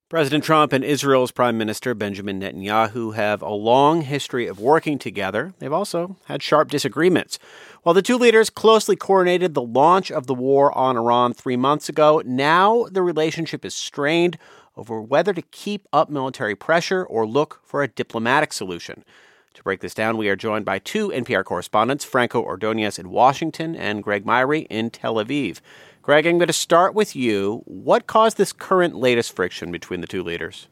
President Trump and Israel's Prime Minister Benjamin Netanyahu have a long history of working together. They've also had sharp disagreements. While the two leaders closely coordinated the launch of the war on Iran 3 months ago, now the relationship is strained over whether to keep up military pressure or look for a diplomatic solution. To break this down, we are joined by two NPR correspondents, Franco Ordonez in Washington and Greg Myrie in Tel Aviv. Greg, I'm going to start with you. What caused this current latest friction between the two leaders?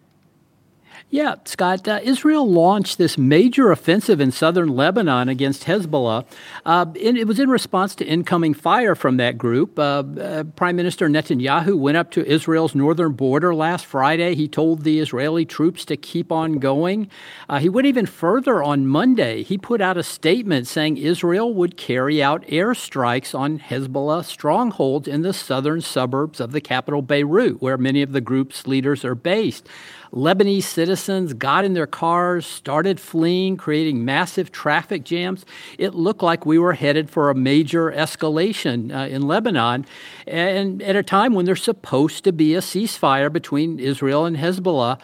Yeah, Scott, Israel launched this major offensive in southern Lebanon against Hezbollah. And it was in response to incoming fire from that group. Prime Minister Netanyahu went up to Israel's northern border last Friday. He told the Israeli troops to keep on going. He went even further on Monday. He put out a statement saying Israel would carry out airstrikes on Hezbollah strongholds in the southern suburbs of the capital, Beirut, where many of the group's leaders are based. Lebanese citizens got in their cars, started fleeing, creating massive traffic jams. It looked like we were headed for a major escalation in Lebanon, and at a time when there's supposed to be a ceasefire between Israel and Hezbollah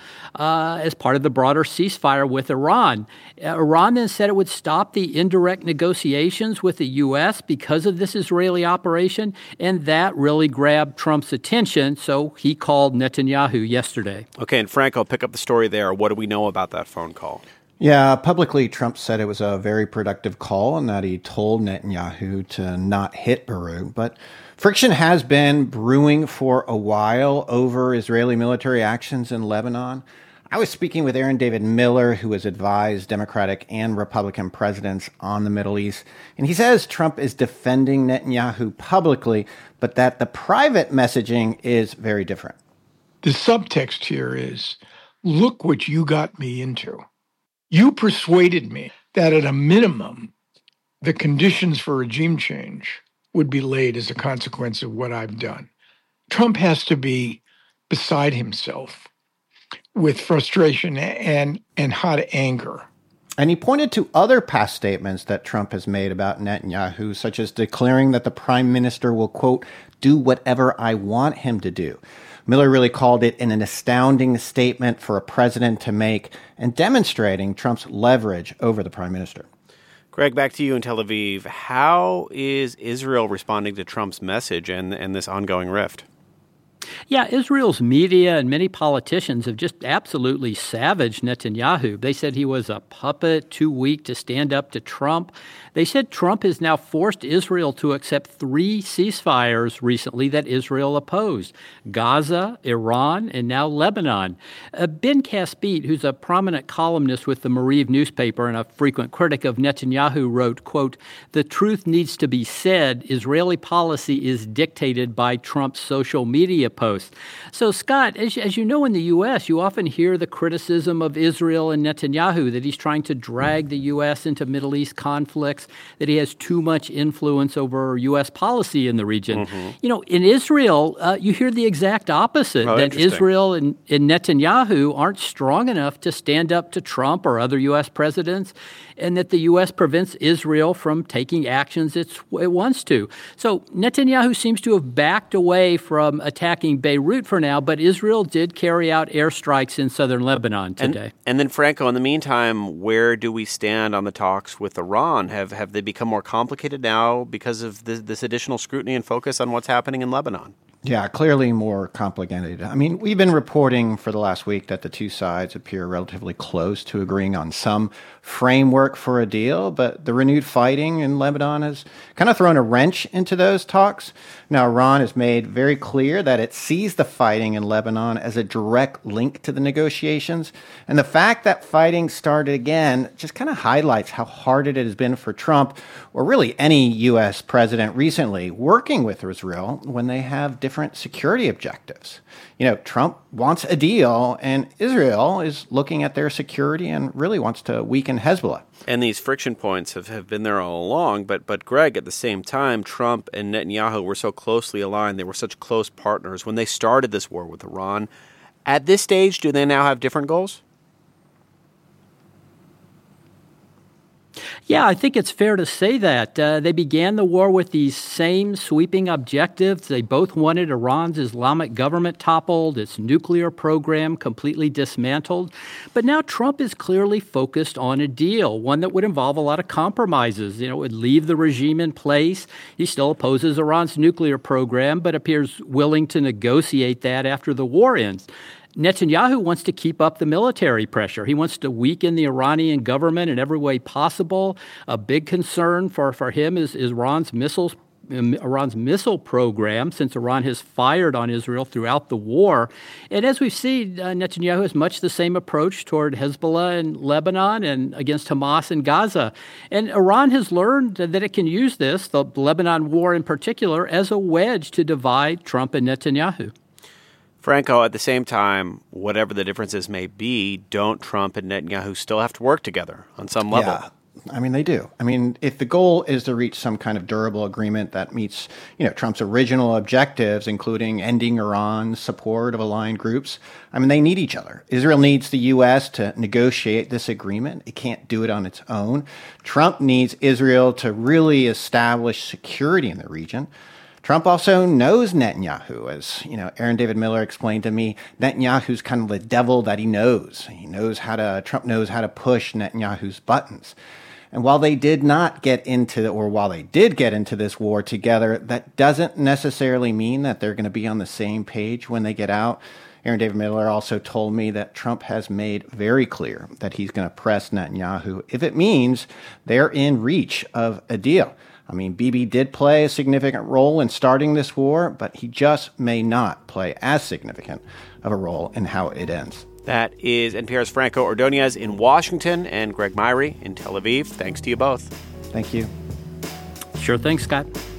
as part of the broader ceasefire with Iran. Iran then said it would stop the indirect negotiations with the U.S. because of this Israeli operation, and that really grabbed Trump's attention, so he called Netanyahu yesterday. Okay, and Frank, I'll pick up the story there. What do we know about that phone call? Yeah, publicly, Trump said it was a very productive call and that he told Netanyahu to not hit Beirut. But friction has been brewing for a while over Israeli military actions in Lebanon. I was speaking with Aaron David Miller, who has advised Democratic and Republican presidents on the Middle East. And he says Trump is defending Netanyahu publicly, but that the private messaging is very different. The subtext here is, look what you got me into. You persuaded me that at a minimum, the conditions for regime change would be laid as a consequence of what I've done. Trump has to be beside himself with frustration and hot anger. And he pointed to other past statements that Trump has made about Netanyahu, such as declaring that the prime minister will, quote, do whatever I want him to do. Miller really called it an astounding statement for a president to make and demonstrating Trump's leverage over the prime minister. Greg, back to you in Tel Aviv. How is Israel responding to Trump's message and this ongoing rift? Yeah, Israel's media and many politicians have just absolutely savaged Netanyahu. They said he was a puppet, too weak to stand up to Trump. They said Trump has now forced Israel to accept 3 ceasefires recently that Israel opposed: Gaza, Iran, and now Lebanon. Ben Caspit, who's a prominent columnist with the Mariv newspaper and a frequent critic of Netanyahu, wrote, quote, the truth needs to be said. Israeli policy is dictated by Trump's social media posts. So, Scott, as you know, in the U.S., you often hear the criticism of Israel and Netanyahu that he's trying to drag the U.S. into Middle East conflicts, that he has too much influence over U.S. policy in the region. Mm-hmm. You know, in Israel, you hear the exact opposite, that Israel and Netanyahu aren't strong enough to stand up to Trump or other U.S. presidents, and that the U.S. prevents Israel from taking actions it wants to. So Netanyahu seems to have backed away from attacking Beirut for now, but Israel did carry out airstrikes in southern Lebanon today. And then, Franco, in the meantime, where do we stand on the talks with Iran? Have they become more complicated now because of this additional scrutiny and focus on what's happening in Lebanon? Yeah, clearly more complicated. I mean, we've been reporting for the last week that the two sides appear relatively close to agreeing on some framework for a deal, but the renewed fighting in Lebanon has kind of thrown a wrench into those talks. Now, Iran has made very clear that it sees the fighting in Lebanon as a direct link to the negotiations, and the fact that fighting started again just kind of highlights how hard it has been for Trump, or really any U.S. president recently, working with Israel when they have different security objectives. You know, Trump wants a deal, and Israel is looking at their security and really wants to weaken Hezbollah. And these friction points have been there all along. But Greg, at the same time, Trump and Netanyahu were so closely aligned. They were such close partners when they started this war with Iran. At this stage, do they now have different goals? Yeah, I think it's fair to say that. They began the war with these same sweeping objectives. They both wanted Iran's Islamic government toppled, its nuclear program completely dismantled. But now Trump is clearly focused on a deal, one that would involve a lot of compromises. It would leave the regime in place. He still opposes Iran's nuclear program, but appears willing to negotiate that after the war ends. Netanyahu wants to keep up the military pressure. He wants to weaken the Iranian government in every way possible. A big concern for him is Iran's missile program, since Iran has fired on Israel throughout the war. And as we've seen, Netanyahu has much the same approach toward Hezbollah in Lebanon and against Hamas in Gaza. And Iran has learned that it can use this, the Lebanon war in particular, as a wedge to divide Trump and Netanyahu. Franco, at the same time, whatever the differences may be, don't Trump and Netanyahu still have to work together on some level? Yeah. I mean, they do. I mean, if the goal is to reach some kind of durable agreement that meets, Trump's original objectives, including ending Iran's support of aligned groups, I mean, they need each other. Israel needs the U.S. to negotiate this agreement. It can't do it on its own. Trump needs Israel to really establish security in the region. Trump also knows Netanyahu. As, Aaron David Miller explained to me, Netanyahu's kind of the devil that he knows. Trump knows how to push Netanyahu's buttons. And while they did get into this war together, that doesn't necessarily mean that they're going to be on the same page when they get out. Aaron David Miller also told me that Trump has made very clear that he's going to press Netanyahu if it means they're in reach of a deal. I mean, Bibi did play a significant role in starting this war, but he just may not play as significant of a role in how it ends. That is NPR's Franco Ordonez in Washington and Greg Myrie in Tel Aviv. Thanks to you both. Thank you. Sure thing, Scott.